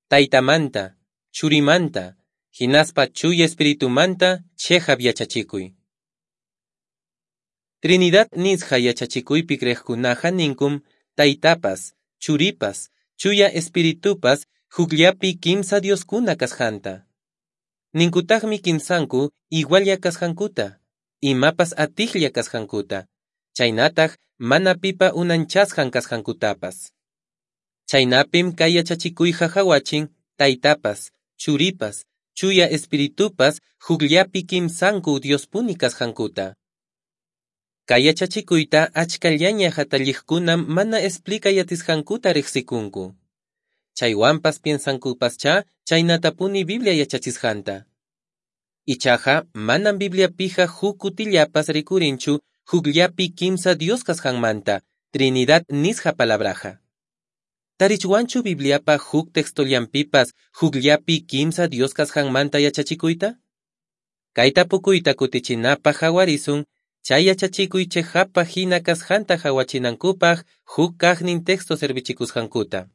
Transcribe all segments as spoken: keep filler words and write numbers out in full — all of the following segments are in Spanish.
taytamanta, churimanta, hinaspa chuya espiritumanta chejab yachachikuy. Trinidad nisqa yachachikuypi kriqkunaqa ninkum taytapas, churipas, chuya espiritupas hukllapi kimsa dioskuna kasqanta. Ninkutaqmi kimsanku igualya kasqankuta, imapas atijlla kasqankuta, chaynataq mana pipa unanchasqan kasqankutapas. Chaynapim kay yachachikuyqa hawachin taytapas, churipas, chuya espiritupas hukllapi kimsanku Diospuni kasqankuta. Kay yachachikuyta achkallaña hatalliqkunam mana explicayatisqankuta riqsikunku. Chaywanpas piensankupascha chaynatapuni Biblia yachachisqanta. Ichaqa manam Bibliapiqa huk kutillapas rikurinchu hukllapi kimsa Dios kasqanmanta, Trinidad nisqa palabraqa. Tarichwanchu Bibliapa huk textollanpipas hukllapi kimsa Dios kasqanmanta yachachikuyta? Kay tapukuyta kutichinapaq hawarisun, chay yachachikuy chejapa hina kasqanta hawachinankupaq huk kaqnin texto servichikusqankuta.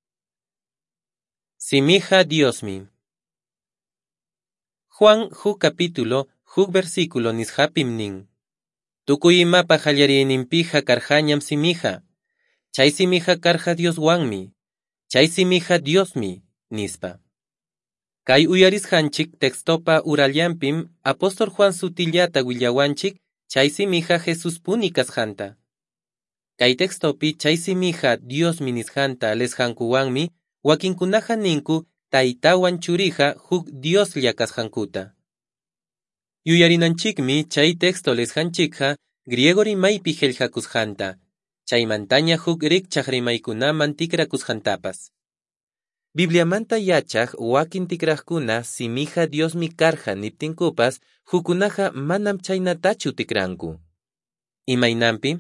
Simija Diosmi. Juan huk capítulo, huk versículo nishapim nin. Tukuy imapa hallarininpiqa karhañam simija. Chay simija karha Dioswanmi. Chay simija Diosmi, nispa. Kay uyarisqanchik textopa urallanpim apóstol Juan sutillata willawanchik chay simija Jesuspuni kasqanta. Kay textopi chay simija Diosmi nisqanta lesqankuwanmi wakinkunaqa ninku taytawan churija huk Dioslla kasqankuta. Yuyarinanchikmi chay texto lesqanchikqa griego rimaypi qillqakusqanta, chaymantaña huk rikchaq rimaykunaman tikrakusqantapas. Bibliamanta yachaq wakin tikraqkuna simija Diosmi karqa niptinkupas hukunaqa manam chaynatachu tikranku. Imaynampi?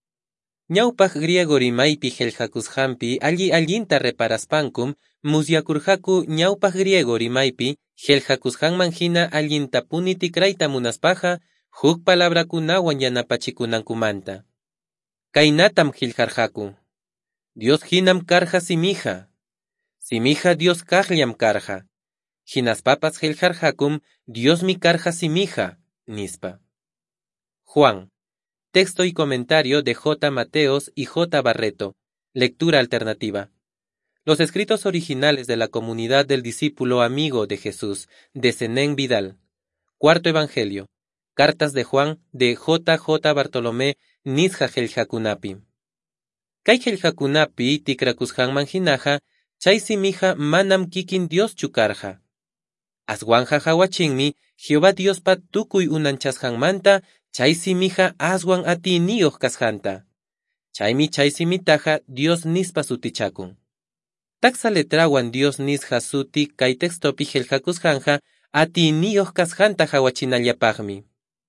Ñawpaq griego rimaypi qillqakusqanpi alli allinta reparaspankum musyakurqaku ñawpaq griego rimaypi qillqakusqanman hina allintapuni tikrayta munaspaqa huk palabrakunawan yanapachikunankumanta. Kaynatam qillqarqaku. Dios hinam karqa simija. Simija Dios kaqllam karqa. Hinaspapas qillqarqakum Diosmi karqa simija, nispa. Juan. Texto y comentario de J. Mateos y J. Barreto. Lectura alternativa. Los escritos originales de la comunidad del discípulo amigo de Jesús, de Zenén Vidal. Cuarto Evangelio. Cartas de Juan de J. J. Bartolomé Nisja Geljakunapi. Kay Geljakunapi tikrakusqanman hinaqa, chay simija manam kikin Dios chukarja. Aswanja hawachinmi Jehová Diospa tukuy unanchasqanmanta chay simija aswan atiniyuq kasqanta. Chaymi chay simitaqa Dios nispa sutichakun. Taksa letrawan Dios nisqa suti kay textopi qillqakusqanqa atiniyuq kasqanta hawachinallapaqmi.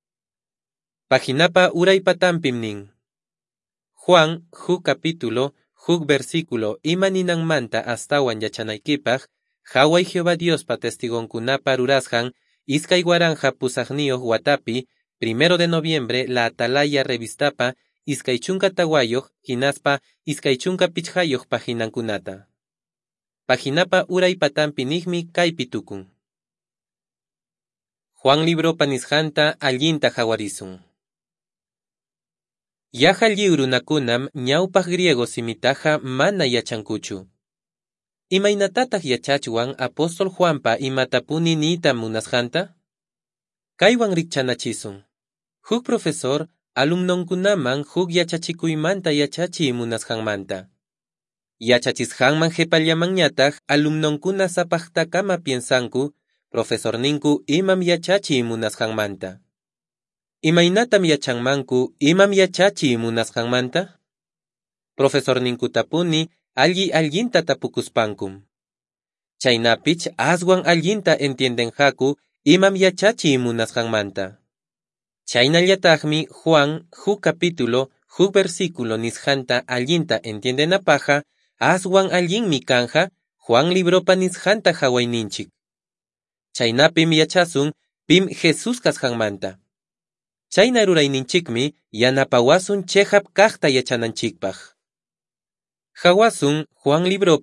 Paginapa uraypatampim nin. Juan huk capítulo, huk versículo imaninanmanta astawan yachanaykipaq, haway Jehová Diospa testigonkunapa rurasqan iskay waranja pusaqniyuq watapi, primero de noviembre la atalaya revistapa iskay chunka tawayuq hinaspa iskay chunka pichhayuq paginankunata. Paginapa uraypatampi nigmi kaypi tukun. Juan libro panisqanta allinta hawarisun. Yaqa lliwrunakunam ñawpaq griego simitaqa mana yachankuchu. Imaynatataq yachachwan apóstol Juanpa imatapuni niyta munasqanta? Kaywan rikchanachisun. Huk profesor alumnonkunaman huk yachachikuymanta yachachiy munasqanmanta. Yachachisqanman qhipallamanñataq alumnonkuna sapaqtakama piensanku, profesor ninku imam yachachiy munasqanmanta. Imaynatam yachanmanku imam yachachiy munasqanmanta? Profesor ninkutapuni alli allinta tapukuspankum. Chaynapich aswan allinta entiendenqaku imam yachachiy munasqanmanta. Chaynallataqmi Juan huk capítulo, huk versículo nisqanta allinta entiendenapaqa, aswan allinmi kanja Juan libropa nisqanta hawayninchik. Chaynapim yachasun pim Jesús kasqanmanta. Chayna rurayninchikmi yanapawasun chejap kaqta yachananchikpaq. Hawasun Juan libropim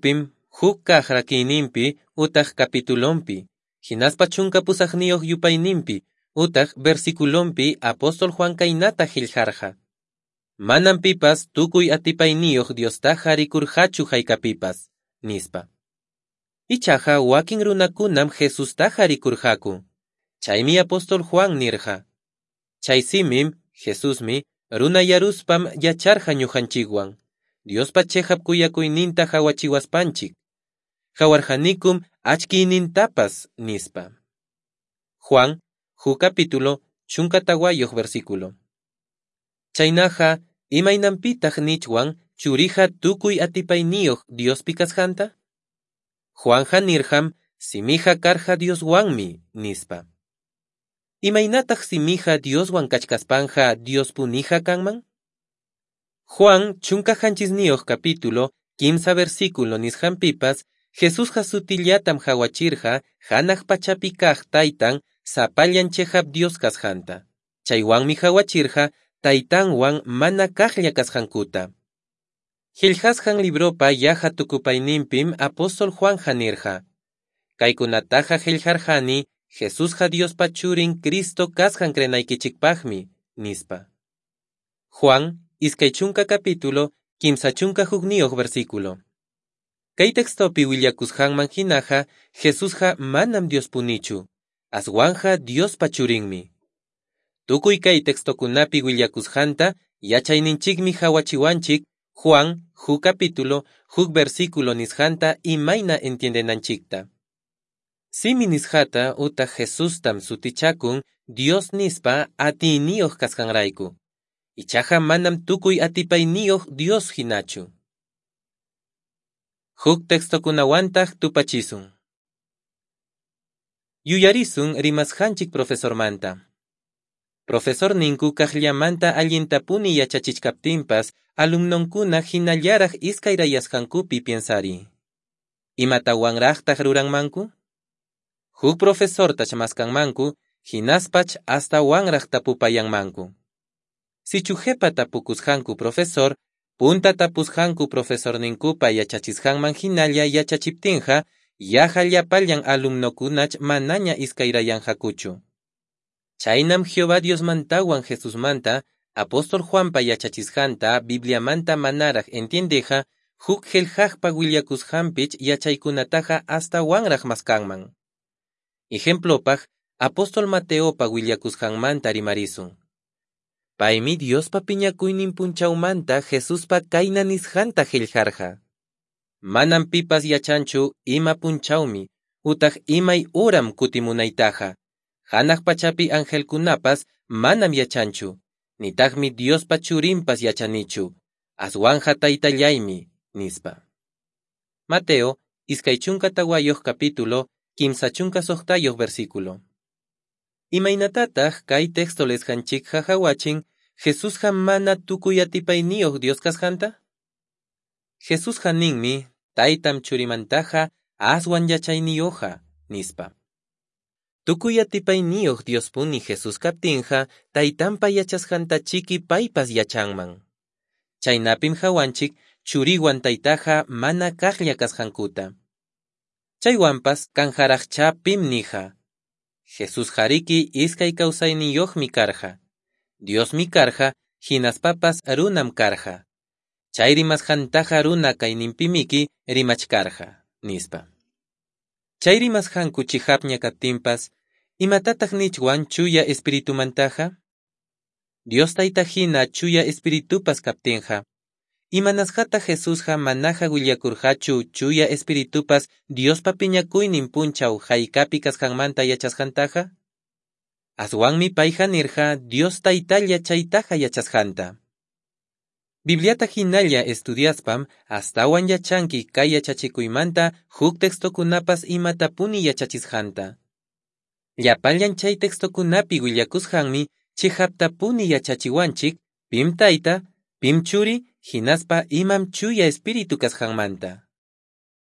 huk kaq raquiyninpi utaq capitulonpi, hinaspa chunka pusaqniyuq yupayninpi utaq versiculonpi apóstol Juan kaynata qillqarqa. Manam pipas tukuy atipayniyuq Diostaqa rikurqachu haykapipas, nispa. Ichaqa wakin runakunam Jesustaqa rikurqaku. Chaymi apóstol Juan nirqa. Chay simim, Jesusmi, runa yaruspam yacharqa ñuqanchikwan. Diospa chejap kuyakuyninta hawachiwaspanchik. Hawarqanikum achkiynintapas, nispa. Juan, hu capítulo, chunkatawayuq versículo. Chaynaqa, imaynanpitaq nichwan, churiqa tukuy atipayniyuq Diospi kasqanta? Juanja nirqam, simiqa karqa Dioswanmi, nispa. Imaynataq simiqa Dioswan kachkaspanja Diospuniqa kanman? Juan chunka hanchisniyuq capítulo, kimsa versículo nisqanpipas, Jesusqa sutillatam hawachirqa, hanaq pachapi kaq taytan, sapallan chejap Dios kasqanta. Chaywanmi hawachirqa, taytanwan mana kaqlla kasqankuta. Qillqasqan libropa yaqa tukupayninpim apóstol Juanja nirqa. Kaykunataqa qillqarqani, Jesusqa Diospa churin Cristo kasqan krenaykichikpaqmi, nispa. Juan, iskay chunka capítulo, kimsa chunka hukniyuq versículo. Kay textopi willakusqanman hinaqa, Jesusqa manam Diospunichu, aswanja Diospa churinmi. Tukuy kay textokunapi willakusqanta, yachayninchikmi hawachiwanchik, Juan, hu capítulo, huk versículo nisqanta imayna entiendenanchikta. Simi nisqata uta Jesustam sutichakun, Dios nispa atiyniyuq kasqanrayku. Ichaqa manam tukuy atipayniyuq Dios hinachu. Huk textokunawantaq tupachisun. Yuyarisun rimasqanchik profesormanta. Profesor ninku kaqllamanta allintapuni yachachichkaptinpas, alumnonkuna hinallaraq iskay rayasqankupi piensari. Imatawanraqtaq ruranmanku? Huk profesortash maskanmanku, hinaspach hasta wanraq tapupayanmanku. Sichujepa tapukusqanku profesor, punta tapusqanku profesor ninkupa yachachisqanman hinalla yachachiptinqa, yaqa llapallan alumnokunach manaña iskayrayanqakuchu. Chaynam Jehová Diosmantawan Jesusmanta, apóstol Juanpa yachachisqanta Bibliamanta manaraq entiendeqa, huk qillqaqpa willakusqanpich yachaykunataqa hasta wanraq maskanman. Ejemplopaq, apóstol Mateopa willakusqanmanta rimarisun. Paymi Diospa piñakuynin punchawmanta Jesuspa kayna nisqanta qillqarqa. Manam pipas yachanchu ima punchawmi, utaq imay uram kutimunaytaqa. Hanaq pachapi angelkunapas manam yachanchu, nitaqmi Diospa churinpas yachanichu, aswanja taytallaymi, nispa. Mateo, iskay chunka tawayuq capítulo, kimsa chunka soqtayuq versículo. Imaynatataq kay texto lesqanchikqa hawachin, Jesusqa mana tukuy atipayniyuq Dios kasqanta? Jesusqa ninmi, taytam churimantaqa aswan yachayniyuqa, nispa. Tukuy atipayniyuq Diospuni Jesus kaptinqa, taytanpa yachasqanta chiki paypas yachanman. Chaynapim hawanchik, churiwan taytaqa mana kaqlla kasqankuta. Chaywanpas kanjaraqchapim niqa. Jesus hariki iskay kawsayniyuqmi karqa. Diosmi karqa, hinaspapas runam karqa. Chay rimasqantaqa runa kayninpimiki rimachkarqa, nispa. Chay rimasqanku chihapña kaptinpas, imatataq nichwan chuya espiritumantaqa? Dios tayta hina chuya espiritupas kaptinqa, imanasqata Jesusqa manaqa willakurqachu chuya espiritupas Diospa piñakuynin punchaw haykapi kasqanmanta yachasqantaqa? Aswanmi payqa nirqa Dios taytalla chaytaqa yachasqanta. Bibliata hinalla estudiaspam astawan yachanki kay yachachikuymanta huk textokunapas imatapuni yachachisqanta. Llapallan chay textokunapi willakusqanmi chihaptapuni yachachiwanchik pim tayta, pim churi, hinaspa imam chuya espiritu kasqanmanta.